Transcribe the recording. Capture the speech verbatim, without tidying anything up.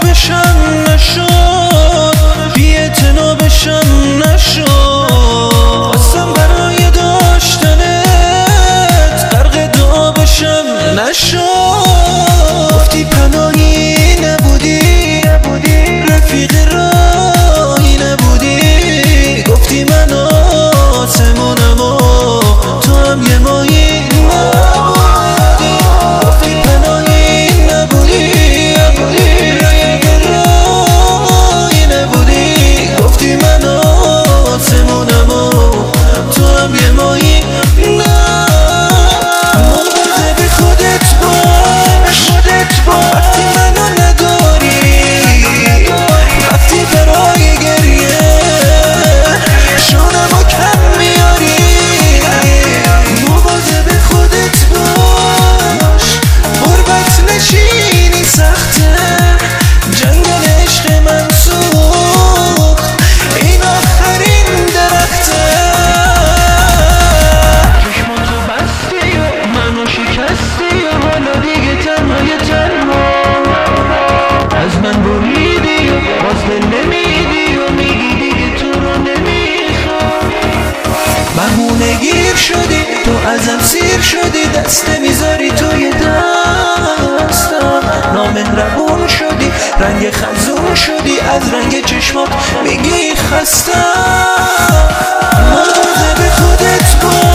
بشم نشد، بی اعتنا بشم نشد. خواستم برای داشتنت غرق دعا بشم نشد. گفتی پناهی نبودی، رفیق راهی نبودی. گفتی من آسمونم و تو هم یه ماهی نبودی. گفتی پناهی نبودی، رفیق راهی نبودی. گفتی من آسمونم و تو هم یه ماهی نبودی. مواظب خودت باش وقتی منو نداری، وقتی برای گریه شونمو کم میاری. مواظب خودت باش، غربت نشینی سخته. جنگل عشق من سوخت، این آخرین درخته. چشماتو بستی و منو شکستی و حالا دیگه تنهای تنها از من بریدی و باز دل نمیدی و میگی دیگه تو رو نمیخوام. بهونه گیر شدی تو، ازم سیر شدی، دست میذاری توی دستم. نامهربون شدی، رنگ خزون شدی، از رنگ چشمات میگی خستم. مواظب خودت باش